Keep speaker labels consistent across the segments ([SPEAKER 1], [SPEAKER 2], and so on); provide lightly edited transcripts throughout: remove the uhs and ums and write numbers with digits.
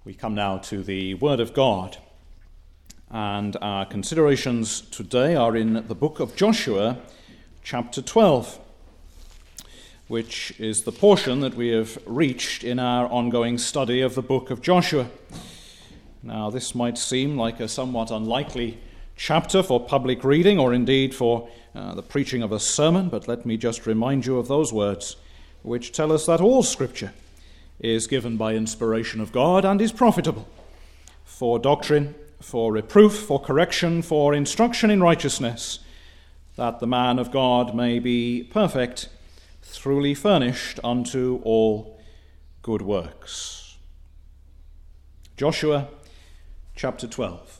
[SPEAKER 1] We come now to the Word of God, and our considerations today are in the book of Joshua, chapter 12, which is the portion that we have reached in our ongoing study of the book of Joshua. Now, this might seem like a somewhat unlikely chapter for public reading, or indeed for the preaching of a sermon, but let me just remind you of those words which tell us that all Scripture is given by inspiration of God and is profitable for doctrine, for reproof, for correction, for instruction in righteousness, that the man of God may be perfect, truly furnished unto all good works. Joshua chapter 12.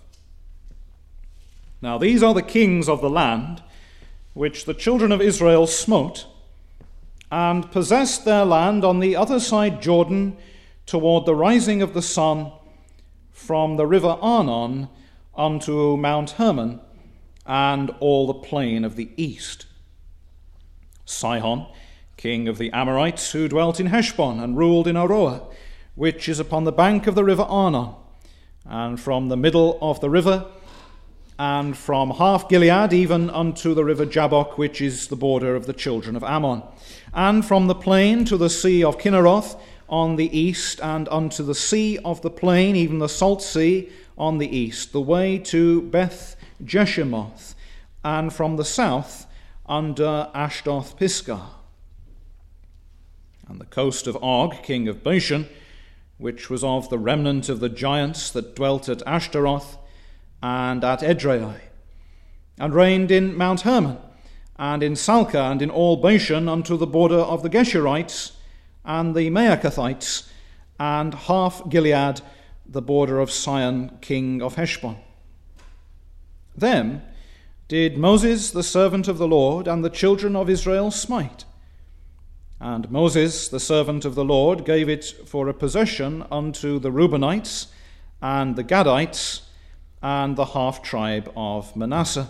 [SPEAKER 1] Now these are the kings of the land which the children of Israel smote, and possessed their land on the other side Jordan toward the rising of the sun, from the river Arnon unto Mount Hermon, and all the plain of the east. Sihon, king of the Amorites, who dwelt in Heshbon and ruled in Aroah, which is upon the bank of the river Arnon, and from the middle of the river, and from half Gilead even unto the river Jabbok, which is the border of the children of Ammon, and from the plain to the sea of Kinneroth on the east, and unto the sea of the plain, even the salt sea on the east, the way to Beth Jeshimoth, and from the south under Ashdoth Pisgah. And the coast of Og, king of Bashan, which was of the remnant of the giants that dwelt at Ashtaroth and at Edrei, and reigned in Mount Hermon, and in Salcah, and in all Bashan, unto the border of the Geshurites, and the Maacathites, and half Gilead, the border of Sihon, king of Heshbon. Them did Moses, the servant of the Lord, and the children of Israel smite. And Moses, the servant of the Lord, gave it for a possession unto the Reubenites, and the Gadites, and the half-tribe of Manasseh.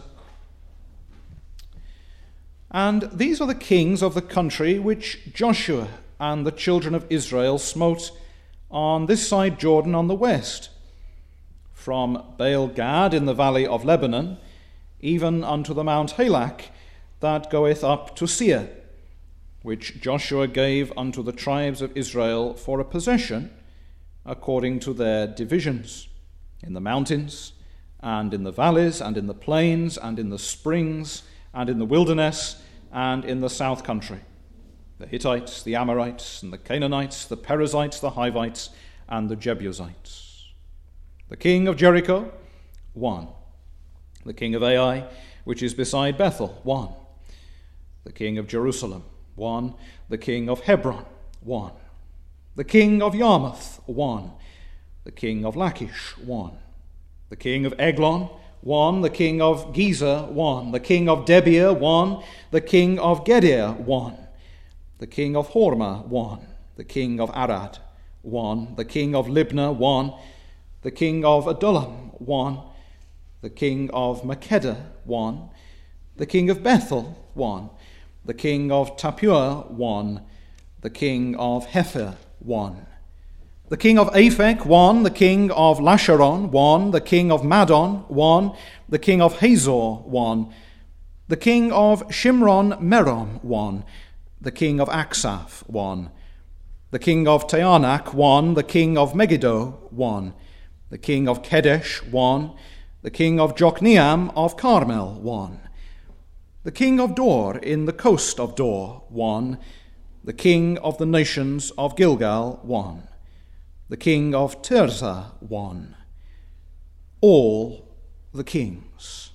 [SPEAKER 1] And these are the kings of the country which Joshua and the children of Israel smote on this side Jordan on the west, from Baal-Gad in the valley of Lebanon, even unto the Mount Halak that goeth up to Seir, which Joshua gave unto the tribes of Israel for a possession according to their divisions, in the mountains, and in the valleys, and in the plains, and in the springs, and in the wilderness, and in the south country, the Hittites, the Amorites, and the Canaanites, the Perizzites, the Hivites, and the Jebusites. The king of Jericho, 1. The king of Ai, which is beside Bethel, 1. The king of Jerusalem, 1. The king of Hebron, 1. The king of Yarmouth, 1. The king of Lachish, 1. The king of Eglon, 1. The king of Gezer, 1. The king of Debir, 1. The king of Geder, 1. The king of Hormah, 1. The king of Arad, 1. The king of Libnah, 1. The king of Adullam, 1. The king of Makkedah, 1. The king of Bethel, 1. The king of Tappuah, 1. The king of Hepher, 1. The king of Aphek, 1. The king of Lasharon, 1. The king of Madon, 1. The king of Hazor, 1. The king of Shimron Merom, 1. The king of Aksaph, 1. The king of Teanach, 1. The king of Megiddo, 1. The king of Kedesh, 1. The king of Jokneam of Carmel, 1. The king of Dor in the coast of Dor, 1. The king of the nations of Gilgal, 1. The king of Tirzah, 1. All the kings,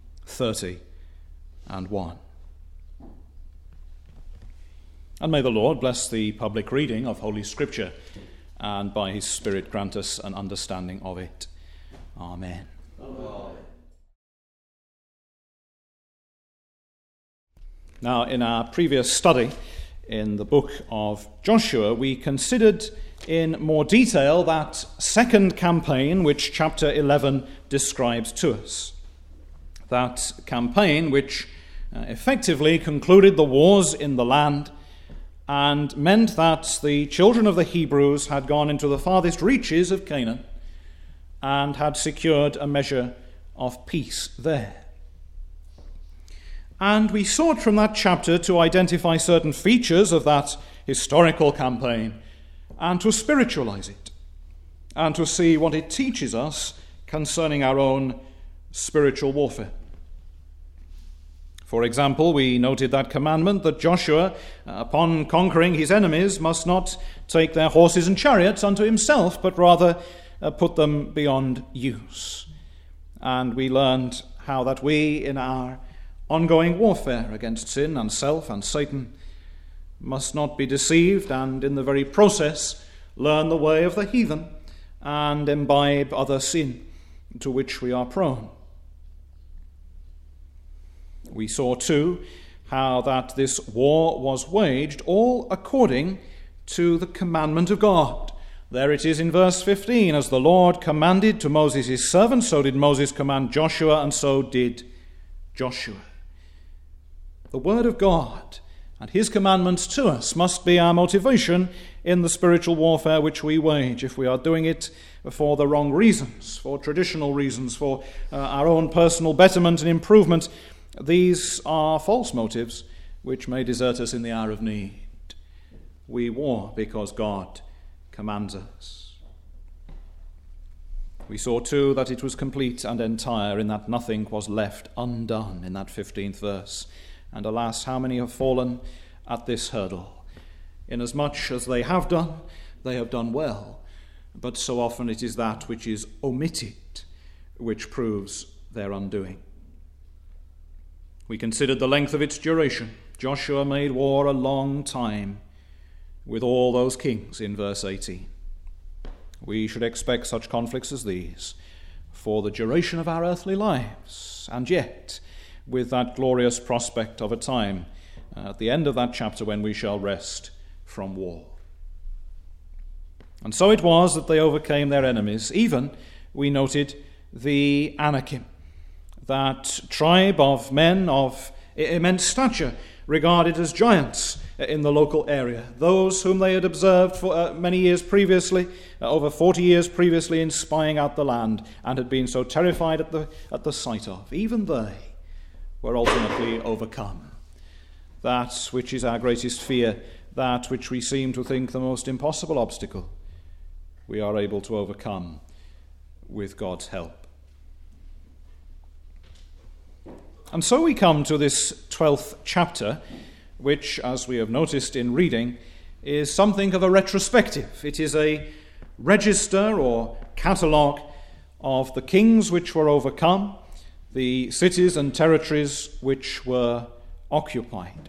[SPEAKER 1] 31. And may the Lord bless the public reading of Holy Scripture, and by his Spirit grant us an understanding of it. Amen. Amen. Now, in our previous study in the book of Joshua, we considered in more detail that second campaign which chapter 11 describes to us. That campaign which effectively concluded the wars in the land and meant that the children of the Hebrews had gone into the farthest reaches of Canaan and had secured a measure of peace there. And we sought from that chapter to identify certain features of that historical campaign and to spiritualize it and to see what it teaches us concerning our own spiritual warfare. For example, we noted that commandment that Joshua, upon conquering his enemies, must not take their horses and chariots unto himself, but rather put them beyond use. And we learned how that we, in our ongoing warfare against sin and self and Satan, must not be deceived, and in the very process learn the way of the heathen and imbibe other sin to which we are prone. We saw too how that this war was waged all according to the commandment of God. There it is in verse 15, as the Lord commanded to Moses his servant, so did Moses command Joshua, and so did Joshua. The word of God and his commandments to us must be our motivation in the spiritual warfare which we wage. If we are doing it for the wrong reasons, for traditional reasons, for our own personal betterment and improvement, these are false motives which may desert us in the hour of need. We war because God commands us. We saw too that it was complete and entire, in that nothing was left undone in that 15th verse. And alas, how many have fallen at this hurdle? Inasmuch as they have done well, but so often it is that which is omitted which proves their undoing. We considered the length of its duration. Joshua made war a long time with all those kings in verse 18. We should expect such conflicts as these for the duration of our earthly lives, and yet with that glorious prospect of a time at the end of that chapter when we shall rest from war. And so it was that they overcame their enemies, even, we noted, the Anakim, that tribe of men of immense stature, regarded as giants in the local area, those whom they had observed for many years previously, over 40 years previously, in spying out the land, and had been so terrified at the sight of. Even they were ultimately overcome. That which is our greatest fear, that which we seem to think the most impossible obstacle, we are able to overcome with God's help. And so we come to this 12th chapter, which, as we have noticed in reading, is something of a retrospective. It is a register or catalogue of the kings which were overcome, the cities and territories which were occupied.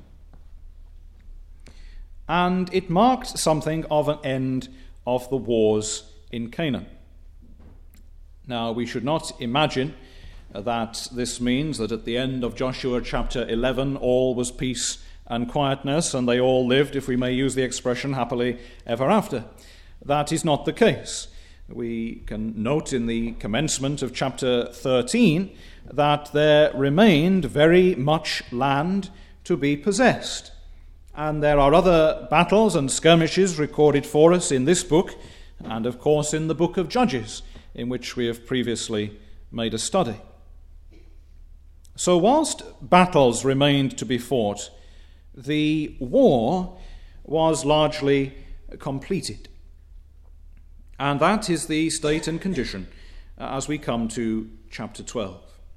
[SPEAKER 1] And it marked something of an end of the wars in Canaan. Now, we should not imagine that this means that at the end of Joshua chapter 11 all was peace and quietness, and they all lived, if we may use the expression, happily ever after. That is not the case. We can note in the commencement of chapter 13 that there remained very much land to be possessed. And there are other battles and skirmishes recorded for us in this book, and of course in the book of Judges, in which we have previously made a study. So whilst battles remained to be fought, the war was largely completed. And that is the state and condition as we come to chapter 12.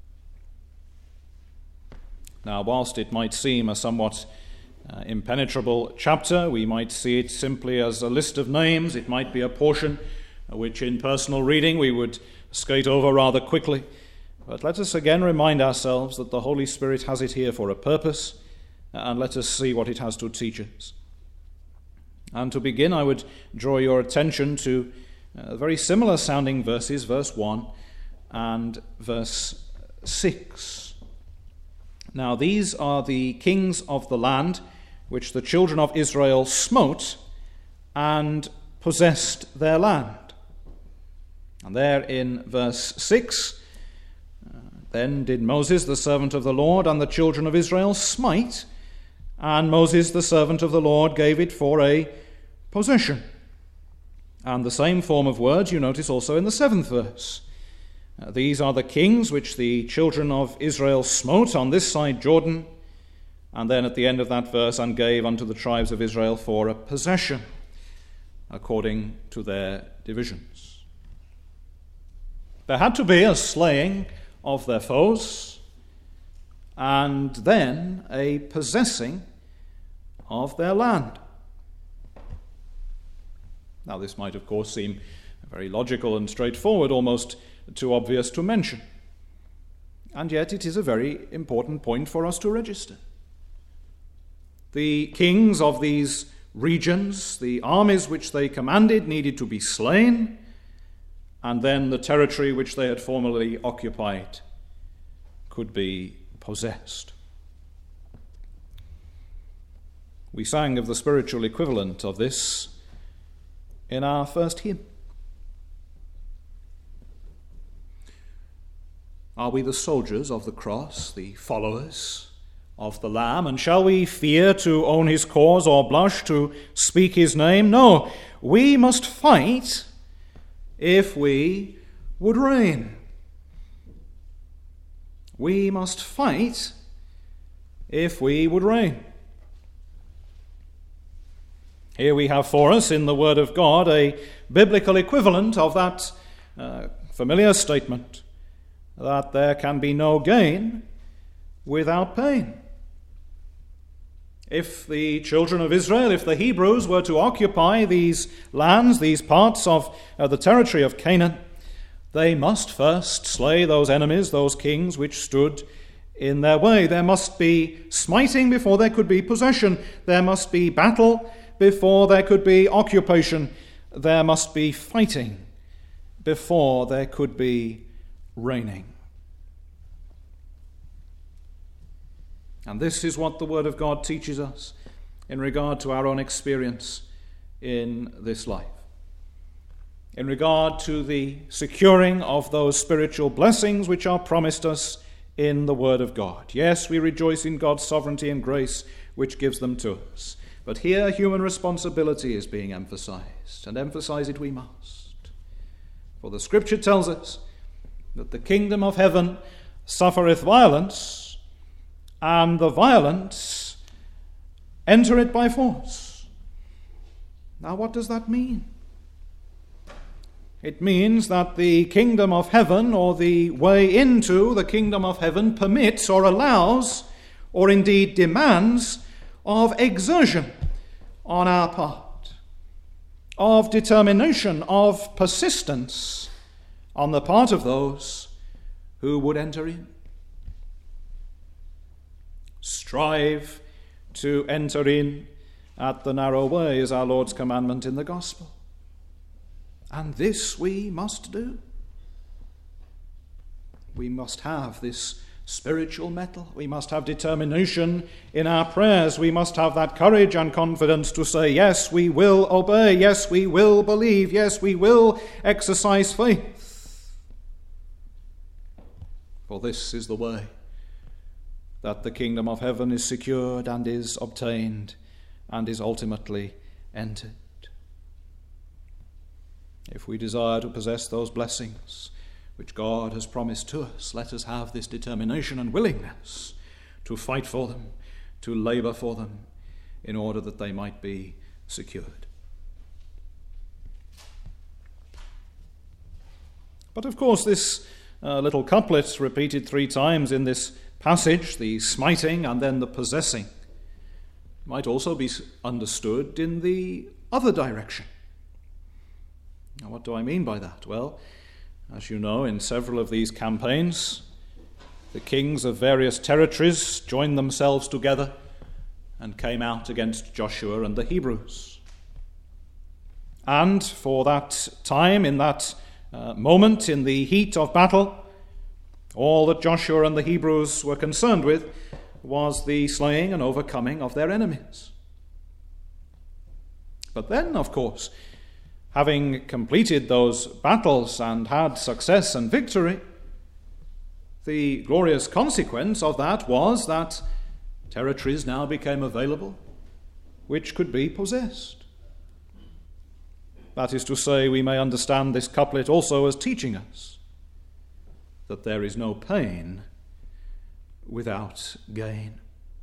[SPEAKER 1] Now, whilst it might seem a somewhat impenetrable chapter, we might see it simply as a list of names. It might be a portion which in personal reading we would skate over rather quickly. But let us again remind ourselves that the Holy Spirit has it here for a purpose, and let us see what it has to teach us. And to begin, I would draw your attention to very similar sounding verses, verse 1 and verse 6. Now these are the kings of the land which the children of Israel smote and possessed their land. And there in verse 6, then did Moses, the servant of the Lord, and the children of Israel smite and Moses, the servant of the Lord, gave it for a possession. And the same form of words you notice also in the 7th verse. These are the kings which the children of Israel smote on this side Jordan, and then at the end of that verse, and gave unto the tribes of Israel for a possession, according to their divisions. There had to be a slaying of their foes, and then a possessing of their land. Now, this might, of course, seem very logical and straightforward, almost too obvious to mention. And yet it is a very important point for us to register. The kings of these regions, the armies which they commanded, needed to be slain, and then the territory which they had formerly occupied could be possessed. We sang of the spiritual equivalent of this in our first hymn. Are we the soldiers of the cross, the followers of the Lamb? And shall we fear to own his cause or blush to speak his name? No, we must fight if we would reign. We must fight if we would reign. Here we have for us in the Word of God a biblical equivalent of that familiar statement that there can be no gain without pain. If the children of Israel, if the Hebrews were to occupy these lands, these parts of the territory of Canaan, they must first slay those enemies, those kings which stood in their way. There must be smiting before there could be possession. There must be battle before there could be occupation. There must be fighting before there could be reigning. And this is what the Word of God teaches us in regard to our own experience in this life. In regard to the securing of those spiritual blessings which are promised us in the Word of God. Yes, we rejoice in God's sovereignty and grace which gives them to us. But here human responsibility is being emphasized, and emphasize it we must. For the Scripture tells us that the kingdom of heaven suffereth violence, and the violent enter it by force. Now, what does that mean? It means that the kingdom of heaven, or the way into the kingdom of heaven, permits or allows, or indeed demands, of exertion on our part, of determination, of persistence on the part of those who would enter in. Strive to enter in at the narrow way is our Lord's commandment in the gospel. And this we must do. We must have this spiritual mettle. We must have determination in our prayers. We must have that courage and confidence to say, yes, we will obey. Yes, we will believe. Yes, we will exercise faith. For this is the way that the kingdom of heaven is secured and is obtained and is ultimately entered. If we desire to possess those blessings which God has promised to us, let us have this determination and willingness to fight for them, to labor for them, in order that they might be secured. But of course, this little couplet repeated 3 times in this passage, the smiting and then the possessing, might also be understood in the other direction. Now, what do I mean by that? Well, as you know, in several of these campaigns, the kings of various territories joined themselves together and came out against Joshua and the Hebrews. And for that time, in that moment, in the heat of battle, all that Joshua and the Hebrews were concerned with was the slaying and overcoming of their enemies. But then, of course, having completed those battles and had success and victory, the glorious consequence of that was that Territories now became available which could be possessed. That is to say, we may understand this couplet also as teaching us that there is no pain without gain.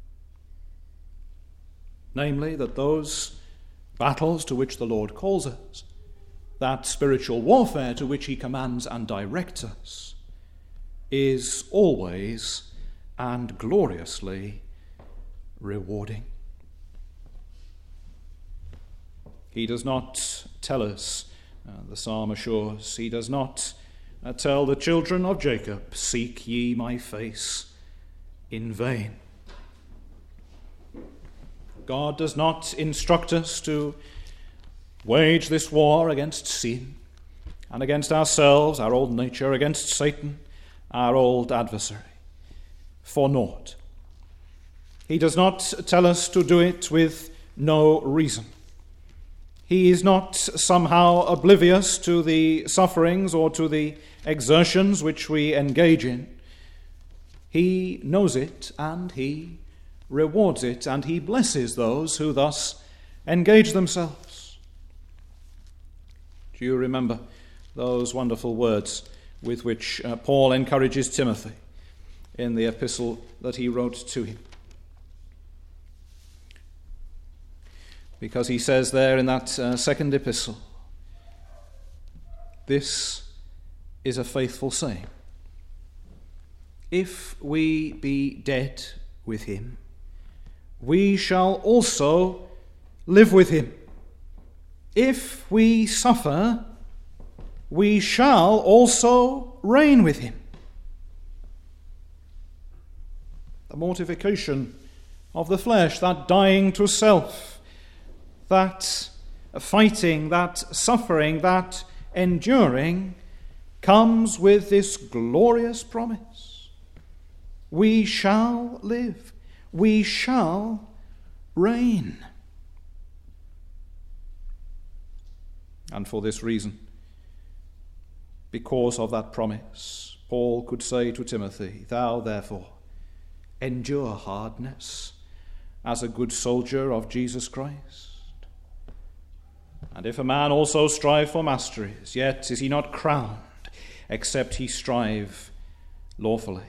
[SPEAKER 1] Namely, that those battles to which the Lord calls us, that spiritual warfare to which he commands and directs us, is always and gloriously rewarding. He does not tell us, the psalm assures, he does not tell the children of Jacob, seek ye my face in vain. God does not instruct us to wage this war against sin and against ourselves, our old nature, against Satan, our old adversary, for naught. He does not tell us to do it with no reason. He is not somehow oblivious to the sufferings or to the exertions which we engage in. He knows it and he rewards it, and he blesses those who thus engage themselves. Do you remember those wonderful words with which Paul encourages Timothy in the epistle that he wrote to him? Because he says there in that second epistle, this is a faithful saying. If we be dead with him, we shall also live with him. If we suffer, we shall also reign with him. The mortification of the flesh, that dying to self, that fighting, that suffering, that enduring, comes with this glorious promise. We shall live. We shall reign. And for this reason, because of that promise, Paul could say to Timothy, thou therefore endure hardness as a good soldier of Jesus Christ. And if a man also strive for masteries, yet is he not crowned, except he strive lawfully.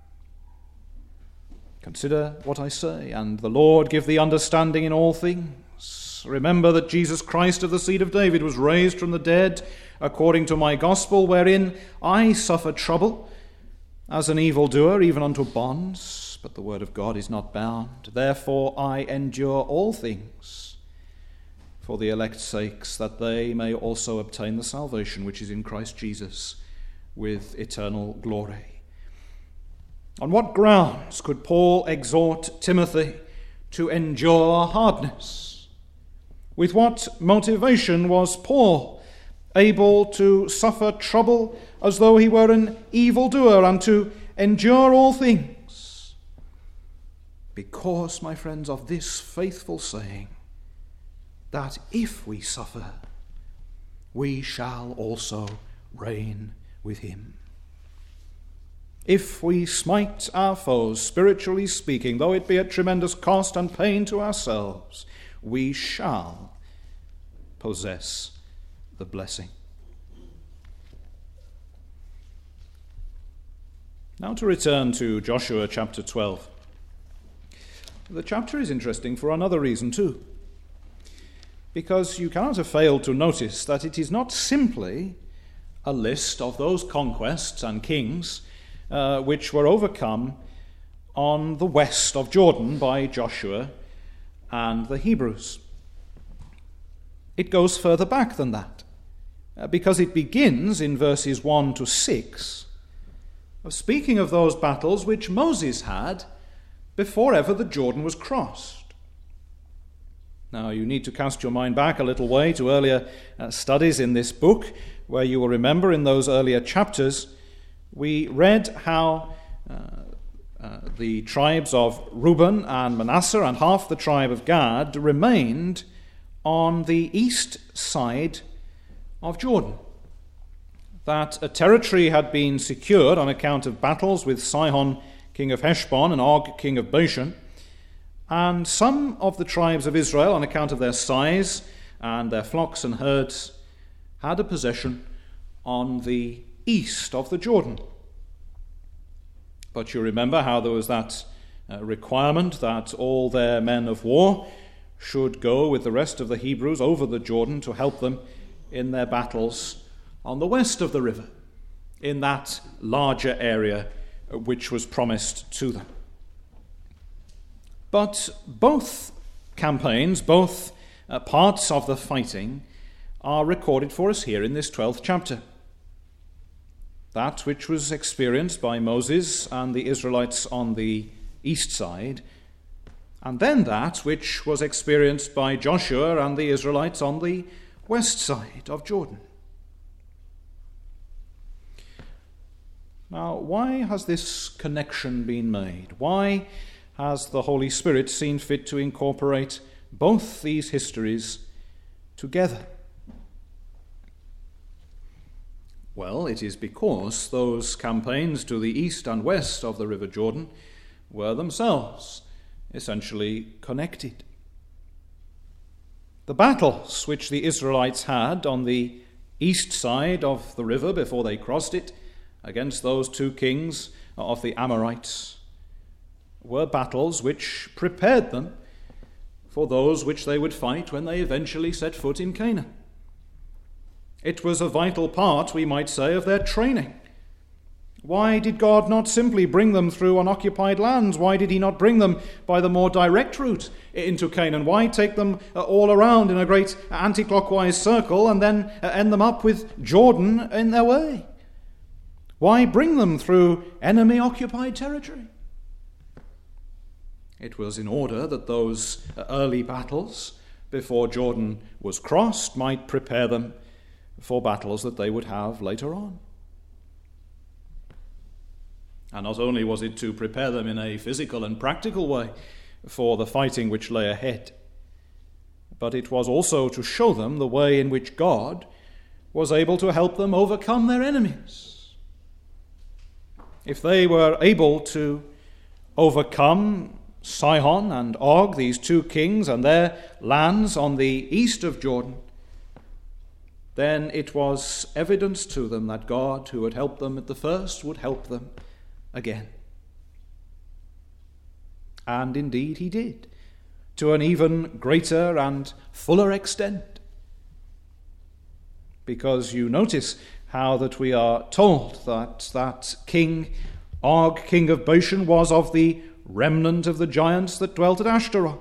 [SPEAKER 1] Consider what I say, and the Lord give thee understanding in all things. Remember that Jesus Christ of the seed of David was raised from the dead according to my gospel, wherein I suffered trouble as an evildoer, even unto bonds, but the word of God is not bound. Therefore I endure all things for the elect's sakes, that they may also obtain the salvation which is in Christ Jesus with eternal glory. On what grounds could Paul exhort Timothy to endure hardness? With what motivation was Paul able to suffer trouble as though he were an evildoer and to endure all things? Because, my friends, of this faithful saying, that if we suffer, we shall also reign with him. If we smite our foes, spiritually speaking, though it be at tremendous cost and pain to ourselves, we shall possess the blessing. Now to return to Joshua chapter 12. The chapter is interesting for another reason too, because you cannot have failed to notice that it is not simply a list of those conquests and kings which were overcome on the west of Jordan by Joshua and the Hebrews. It goes further back than that, because it begins in verses 1 to 6 of speaking of those battles which Moses had before ever the Jordan was crossed. Now, you need to cast your mind back a little way to earlier studies in this book, where you will remember in those earlier chapters we read how the tribes of Reuben and Manasseh and half the tribe of Gad remained on the east side of Jordan. That a territory had been secured on account of battles with Sihon, king of Heshbon, and Og, king of Bashan, And some of the tribes of Israel, on account of their size and their flocks and herds, had a possession on the east of the Jordan. But you remember how there was that requirement that all their men of war should go with the rest of the Hebrews over the Jordan to help them in their battles on the west of the river, in that larger area which was promised to them. But both campaigns, both parts of the fighting, are recorded for us here in this 12th chapter. That which was experienced by Moses and the Israelites on the east side, and then that which was experienced by Joshua and the Israelites on the west side of Jordan. Now, why has this connection been made? Why has the Holy Spirit seen fit to incorporate both these histories together? Well, it is because those campaigns to the east and west of the River Jordan were themselves essentially connected. The battles which the Israelites had on the east side of the river before they crossed it against those two kings of the Amorites were battles which prepared them for those which they would fight when they eventually set foot in Canaan. It was a vital part, we might say, of their training. Why did God not simply bring them through unoccupied lands? Why did he not bring them by the more direct route into Canaan? Why take them all around in a great anti-clockwise circle and then end them up with Jordan in their way? Why bring them through enemy-occupied territory? It was in order that those early battles before Jordan was crossed might prepare them for battles that they would have later on. And not only was it to prepare them in a physical and practical way for the fighting which lay ahead, but it was also to show them the way in which God was able to help them overcome their enemies. If they were able to overcome Sihon and Og, these two kings, and their lands on the east of Jordan, then it was evidence to them that God, who had helped them at the first, would help them again. And indeed he did, to an even greater and fuller extent. Because you notice how that we are told that King Og, king of Bashan, was of the remnant of the giants that dwelt at Ashtaroth.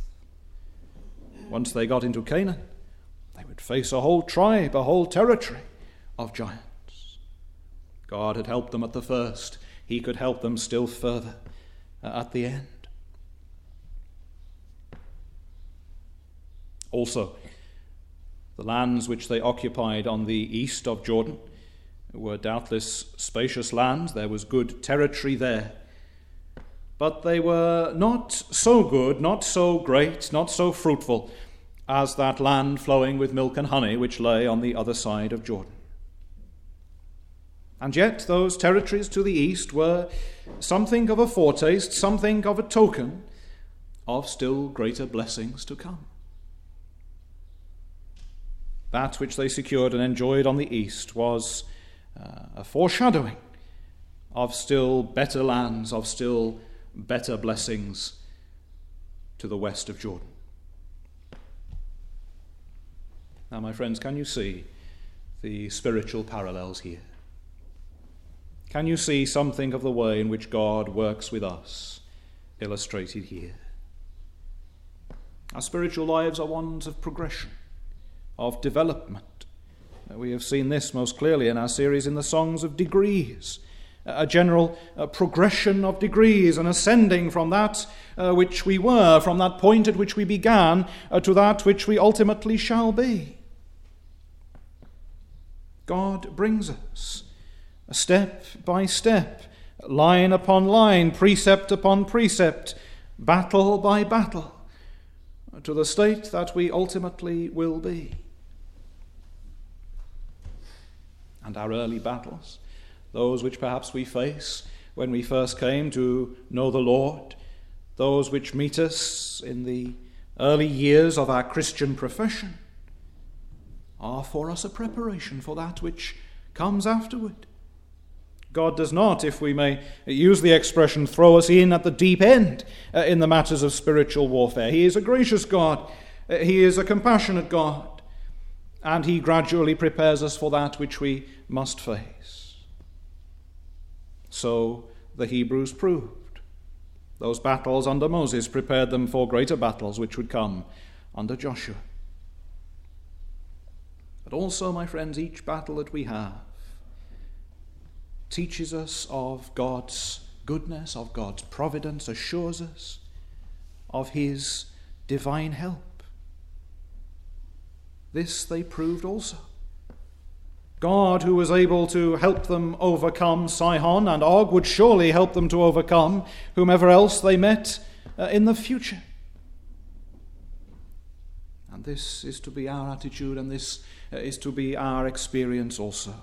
[SPEAKER 1] Once they got into Canaan, they would face a whole tribe, a whole territory of giants. God had helped them at the first. He could help them still further at the end. Also, the lands which they occupied on the east of Jordan were doubtless spacious lands. There was good territory there. But they were not so good, not so great, not so fruitful as that land flowing with milk and honey which lay on the other side of Jordan. And yet those territories to the east were something of a foretaste, something of a token of still greater blessings to come. That which they secured and enjoyed on the east was a foreshadowing of still better lands, of still better blessings to the west of Jordan. Now, my friends, can you see the spiritual parallels here? Can you see something of the way in which God works with us illustrated here? Our spiritual lives are ones of progression, of development. We have seen this most clearly in our series in the Songs of Degrees, a general progression of degrees, and ascending from that which we were, from that point at which we began, to that which we ultimately shall be. God brings us step by step, line upon line, precept upon precept, battle by battle, to the state that we ultimately will be. And our early battles, those which perhaps we face when we first came to know the Lord, those which meet us in the early years of our Christian profession, are for us a preparation for that which comes afterward. God does not, if we may use the expression, throw us in at the deep end in the matters of spiritual warfare. He is a gracious God. He is a compassionate God. And he gradually prepares us for that which we must face. So the Hebrews proved. Those battles under Moses prepared them for greater battles which would come under Joshua. But also, my friends, each battle that we have teaches us of God's goodness, of God's providence, assures us of his divine help. This they proved also. God, who was able to help them overcome Sihon and Og, would surely help them to overcome whomever else they met in the future. And this is to be our attitude, and this is to be our experience also.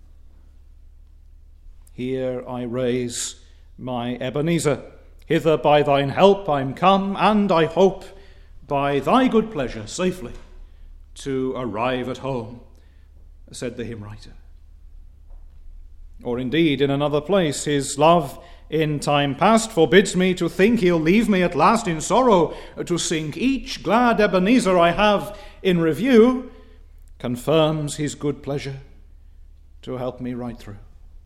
[SPEAKER 1] Here I raise my Ebenezer. Hither by thine help I'm come, and I hope by thy good pleasure safely to arrive at home, said the hymn writer. Or indeed, in another place, his love in time past forbids me to think he'll leave me at last in sorrow to sink. Each glad Ebenezer I have in review confirms his good pleasure to help me right through.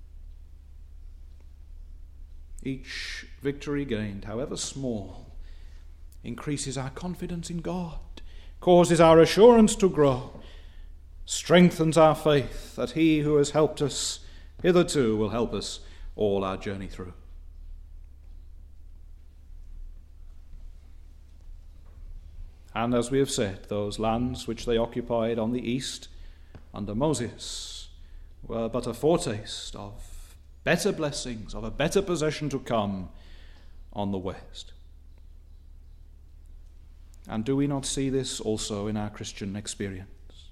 [SPEAKER 1] Each victory gained, however small, increases our confidence in God, causes our assurance to grow, strengthens our faith that he who has helped us hitherto will help us all our journey through. And as we have said, those lands which they occupied on the east under Moses were but a foretaste of better blessings, of a better possession to come on the west. And do we not see this also in our Christian experience?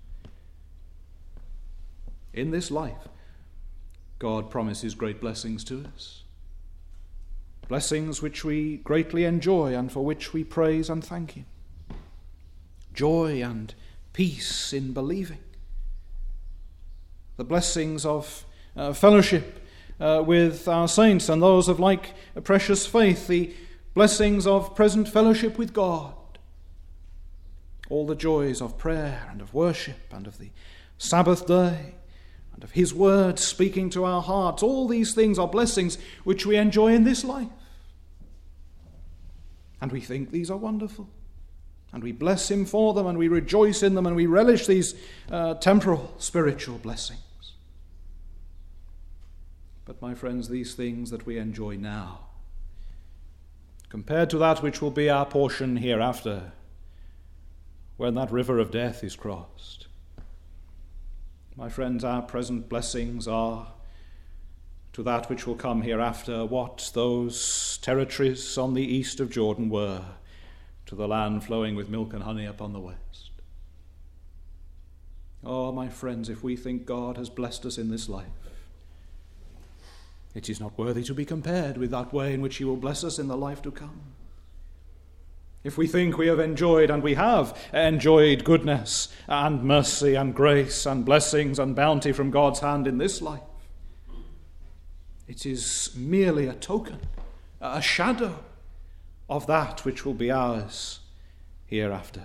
[SPEAKER 1] In this life, God promises great blessings to us. Blessings which we greatly enjoy and for which we praise and thank him. Joy and peace in believing. The blessings of fellowship with our saints and those of like a precious faith, the blessings of present fellowship with God, all the joys of prayer and of worship and of the Sabbath day and of his word speaking to our hearts, all these things are blessings which we enjoy in this life. And we think these are wonderful. And we bless him for them, and we rejoice in them, and we relish these temporal spiritual blessings. But my friends, these things that we enjoy now, compared to that which will be our portion hereafter, when that river of death is crossed, my friends, our present blessings are to that which will come hereafter what those territories on the east of Jordan were to the land flowing with milk and honey upon the west. Oh, my friends, if we think God has blessed us in this life, it is not worthy to be compared with that way in which he will bless us in the life to come. If we think we have enjoyed, and we have enjoyed, goodness and mercy and grace and blessings and bounty from God's hand in this life, it is merely a token, a shadow of that which will be ours hereafter.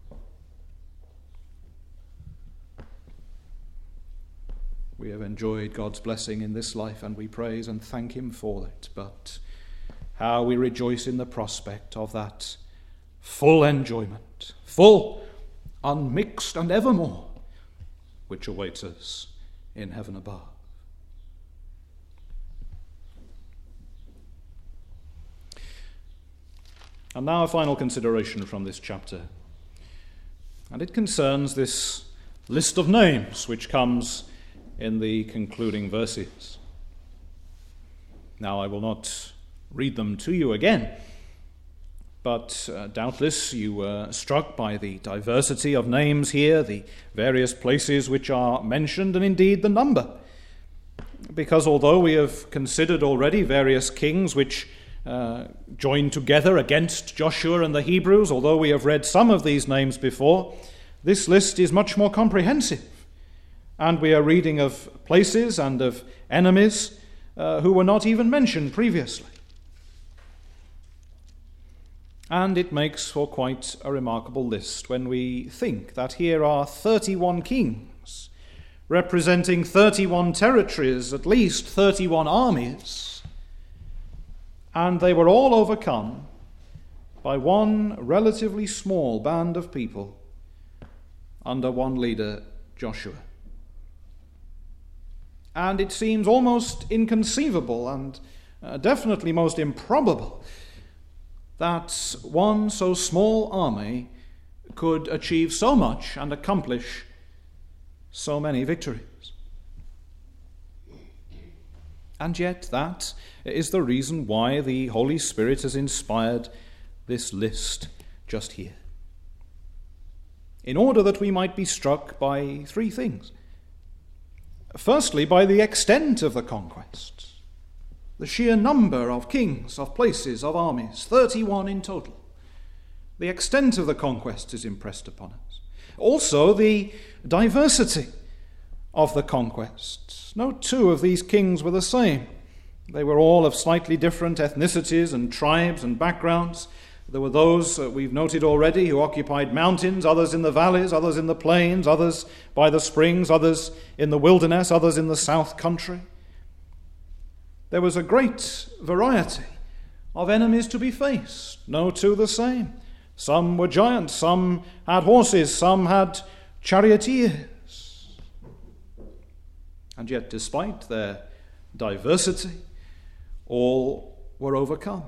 [SPEAKER 1] We have enjoyed God's blessing in this life, and we praise and thank him for it. But how we rejoice in the prospect of that full enjoyment, full, unmixed, and evermore, which awaits us in heaven above. And now a final consideration from this chapter, and it concerns this list of names which comes in the concluding verses. Now I will not read them to you again, but doubtless you were struck by the diversity of names here, the various places which are mentioned, and indeed the number. Because although we have considered already various kings which joined together against Joshua and the Hebrews. Although we have read some of these names before, this list is much more comprehensive. And we are reading of places and of enemies who were not even mentioned previously. And it makes for quite a remarkable list when we think that here are 31 kings, representing 31 territories, at least 31 armies, and they were all overcome by one relatively small band of people under one leader, Joshua. And it seems almost inconceivable and definitely most improbable that one so small army could achieve so much and accomplish so many victories. And yet that is the reason why the Holy Spirit has inspired this list just here. In order that we might be struck by three things. Firstly, by the extent of the conquest. The sheer number of kings, of places, of armies, 31 in total. The extent of the conquest is impressed upon us. Also, the diversity of the conquest. No two of these kings were the same. They were all of slightly different ethnicities and tribes and backgrounds. There were those, we've noted already, who occupied mountains, others in the valleys, others in the plains, others by the springs, others in the wilderness, others in the south country. There was a great variety of enemies to be faced, no two the same. Some were giants, some had horses, some had charioteers. And yet, despite their diversity, all were overcome.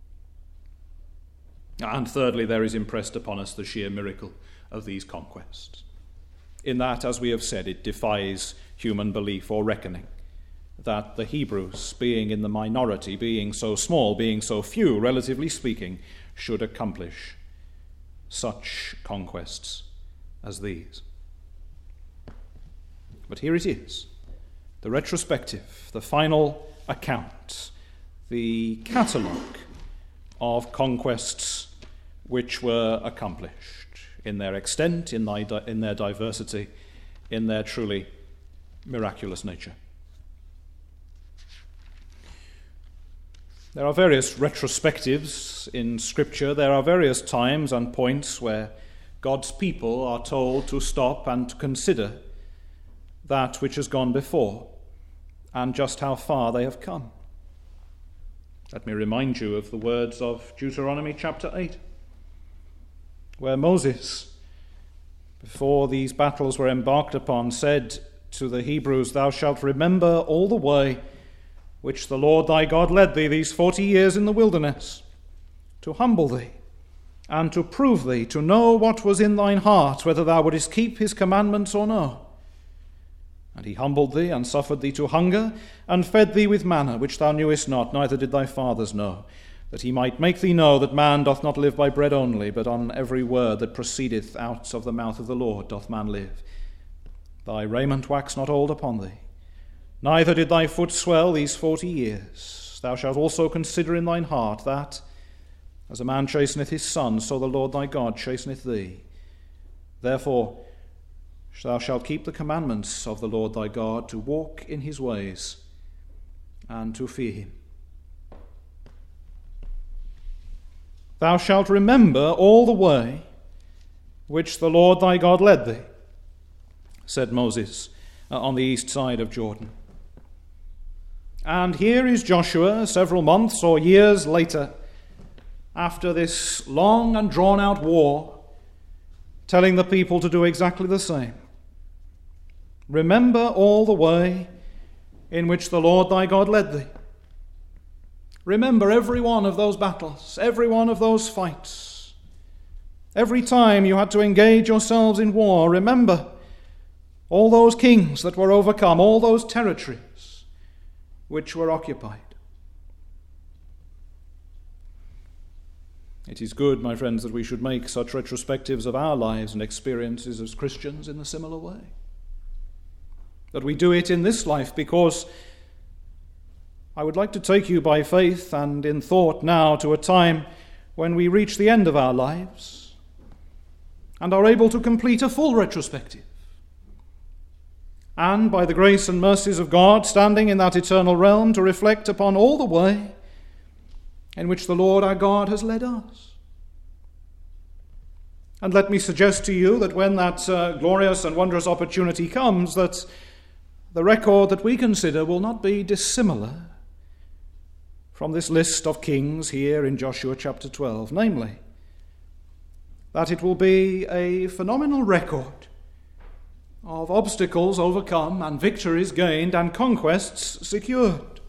[SPEAKER 1] And thirdly, there is impressed upon us the sheer miracle of these conquests. In that, as we have said, it defies human belief or reckoning that the Hebrews, being in the minority, being so small, being so few, relatively speaking, should accomplish such conquests as these. But here it is, the retrospective, the final account, the catalogue of conquests which were accomplished in their extent, in their diversity, in their truly miraculous nature. There are various retrospectives in Scripture. There are various times and points where God's people are told to stop and to consider that which has gone before and just how far they have come. Let me remind you of the words of Deuteronomy chapter 8, where Moses, before these battles were embarked upon, said to the Hebrews, "Thou shalt remember all the way which the Lord thy God led thee these 40 years in the wilderness, to humble thee, and to prove thee, to know what was in thine heart, whether thou wouldest keep his commandments or no. And he humbled thee, and suffered thee to hunger, and fed thee with manna, which thou knewest not, neither did thy fathers know, that he might make thee know that man doth not live by bread only, but on every word that proceedeth out of the mouth of the Lord doth man live. Thy raiment wax not old upon thee, neither did thy foot swell these 40 years. Thou shalt also consider in thine heart that, as a man chasteneth his son, so the Lord thy God chasteneth thee. Therefore thou shalt keep the commandments of the Lord thy God, to walk in his ways, and to fear him. Thou shalt remember all the way which the Lord thy God led thee, said Moses on the east side of Jordan. And here is Joshua, several months or years later, after this long and drawn-out war, telling the people to do exactly the same. Remember all the way in which the Lord thy God led thee. Remember every one of those battles, every one of those fights. Every time you had to engage yourselves in war, remember all those kings that were overcome, all those territories which were occupied. It is good, my friends, that we should make such retrospectives of our lives and experiences as Christians in a similar way. That we do it in this life, because I would like to take you by faith and in thought now to a time when we reach the end of our lives and are able to complete a full retrospective. And by the grace and mercies of God, standing in that eternal realm, to reflect upon all the way in which the Lord our God has led us. And let me suggest to you that when that glorious and wondrous opportunity comes, that the record that we consider will not be dissimilar from this list of kings here in Joshua chapter 12, namely, that it will be a phenomenal record of obstacles overcome and victories gained and conquests secured.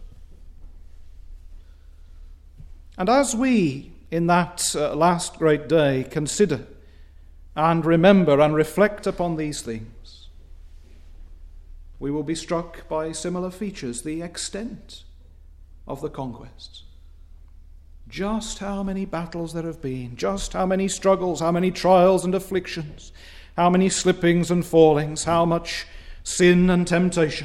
[SPEAKER 1] And as we, in that last great day, consider and remember and reflect upon these things, we will be struck by similar features, the extent of the conquests. Just how many battles there have been, just how many struggles, how many trials and afflictions, how many slippings and fallings, how much sin and temptation.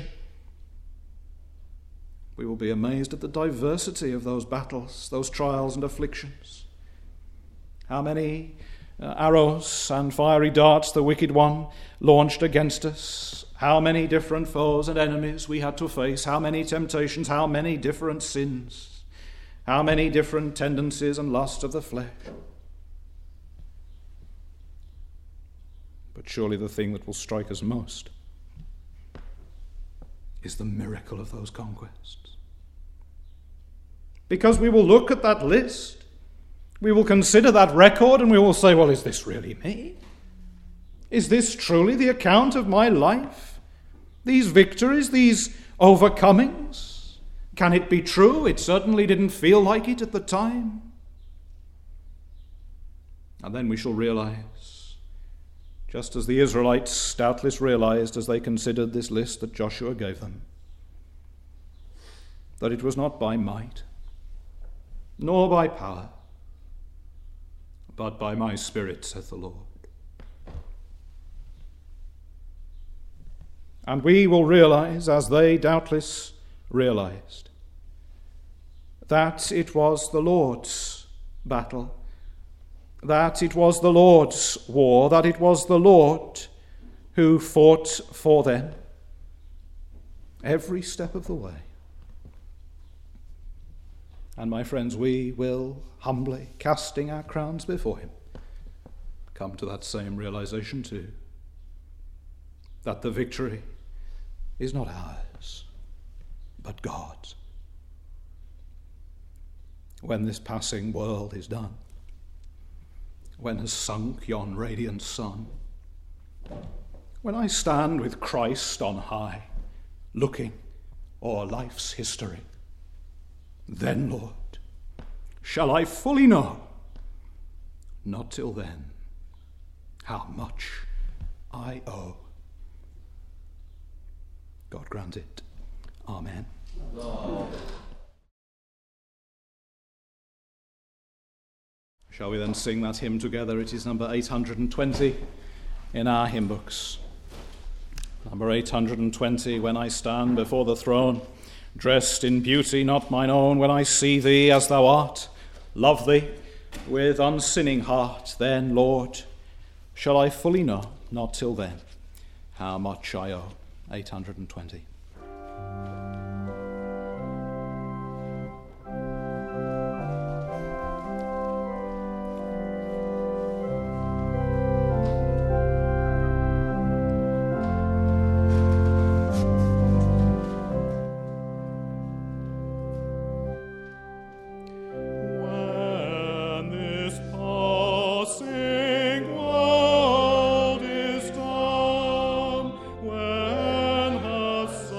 [SPEAKER 1] We will be amazed at the diversity of those battles, those trials and afflictions. How many arrows and fiery darts the wicked one launched against us. How many different foes and enemies we had to face. How many temptations, how many different sins. How many different tendencies and lusts of the flesh. But surely the thing that will strike us most is the miracle of those conquests. Because we will look at that list, we will consider that record, and we will say, well, is this really me? Is this truly the account of my life? These victories, these overcomings? Can it be true? It certainly didn't feel like it at the time. And then we shall realize, just as the Israelites doubtless realized as they considered this list that Joshua gave them, that it was not by might, nor by power, but by my Spirit, saith the Lord. And we will realize, as they doubtless realized, that it was the Lord's battle, that it was the Lord's war, that it was the Lord who fought for them every step of the way. And my friends, we will humbly, casting our crowns before him, come to that same realization too, that the victory is not ours, but God's. When this passing world is done, when has sunk yon radiant sun, when I stand with Christ on high, looking o'er life's history, then, Lord, shall I fully know, not till then, how much I owe. God grant it. Amen. Amen. Shall we then sing that hymn together? It is number 820 in our hymn books. Number 820, when I stand before the throne, dressed in beauty not mine own, when I see thee as thou art, love thee with unsinning heart, then, Lord, shall I fully know, not till then, how much I owe. 820.
[SPEAKER 2] When the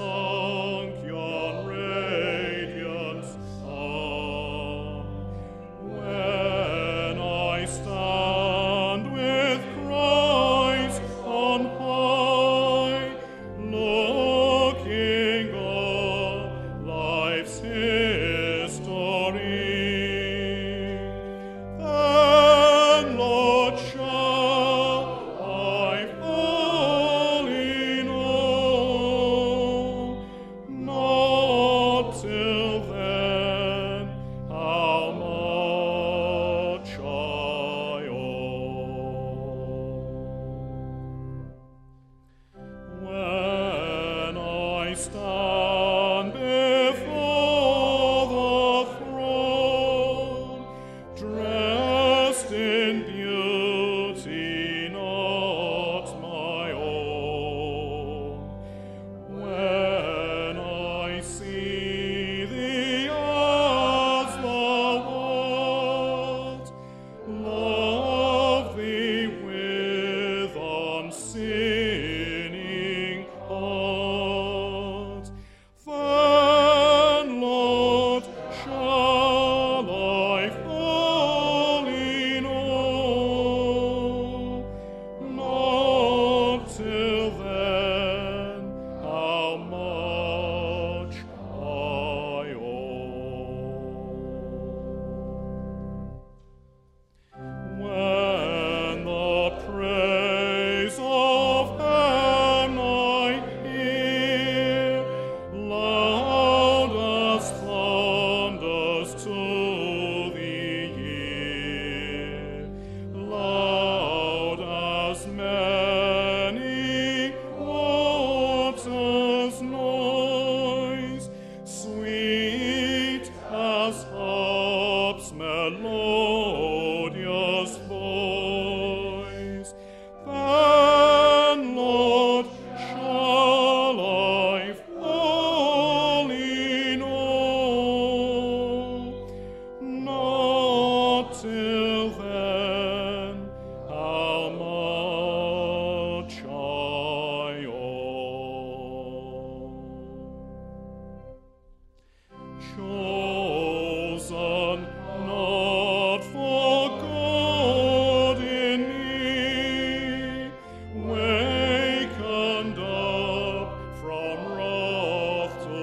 [SPEAKER 2] chosen, not for good in me, wakened up from wrath to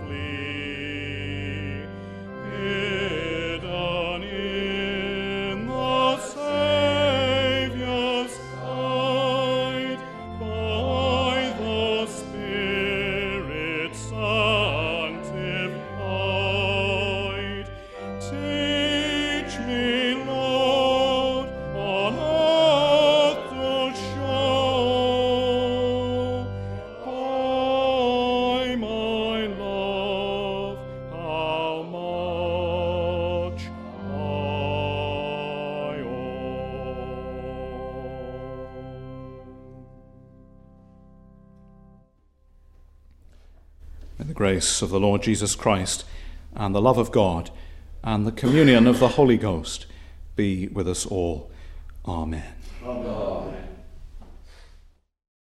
[SPEAKER 2] flee, hidden in the Saviour's side by the Spirit sanctified. Teach me, Lord, on earth to show by my love how much I owe.
[SPEAKER 1] May the grace of the Lord Jesus Christ and the love of God and the communion of the Holy Ghost be with us all. Amen.
[SPEAKER 2] Amen.